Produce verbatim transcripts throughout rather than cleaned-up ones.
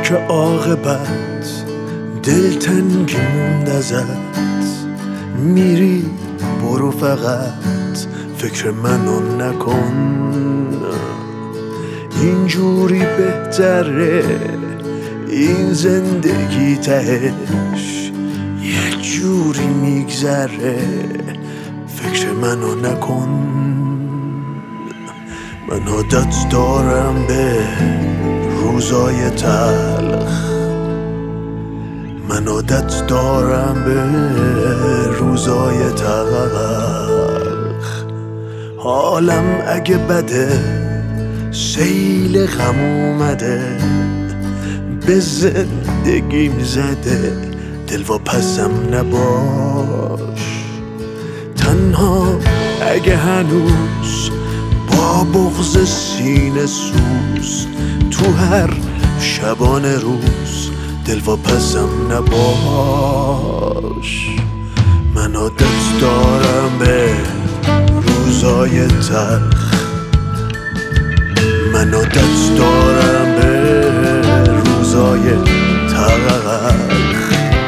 که عاقبت دلتنگی موند ازت، میری برو فقط فکر منو نکن. اینجوری بهتره، این زندگی تهش یه جوری میگذره، فکر منو نکن. من عادت دارم به روزای تلخ، من عادت دارم به روزای تلخ. حالم اگه بده، سیل غم اومده، به زندگیم زده، دل و پسم نباش. تنها اگه هنوز با بغض سینه سوز، تو هر شبانه روز دل و پسم نباش. من عادت دارم به روزای تلخ، من عادت دارم به روزای تلخ.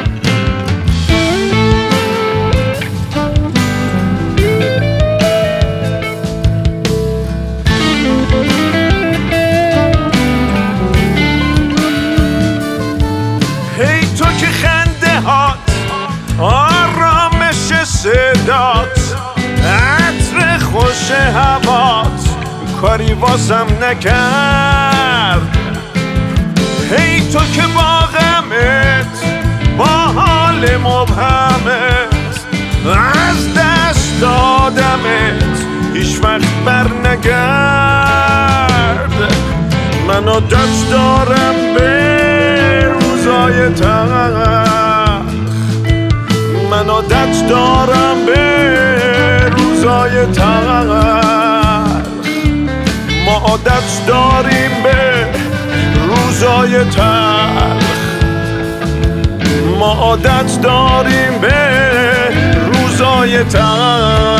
هی تو که خنده هات، آرامش صدات، عطر خوش هوات کاری واسم نکرد. هی تو که با غمت، با حال مبهمت، از دست دادمت هیچ وقت بر نگرد. من عادت دارم به روزای تلخ، من عادت دارم به روزای تلخ. ما عادت داریم به روزای تلخ، ما عادت داریم به روزای تلخ.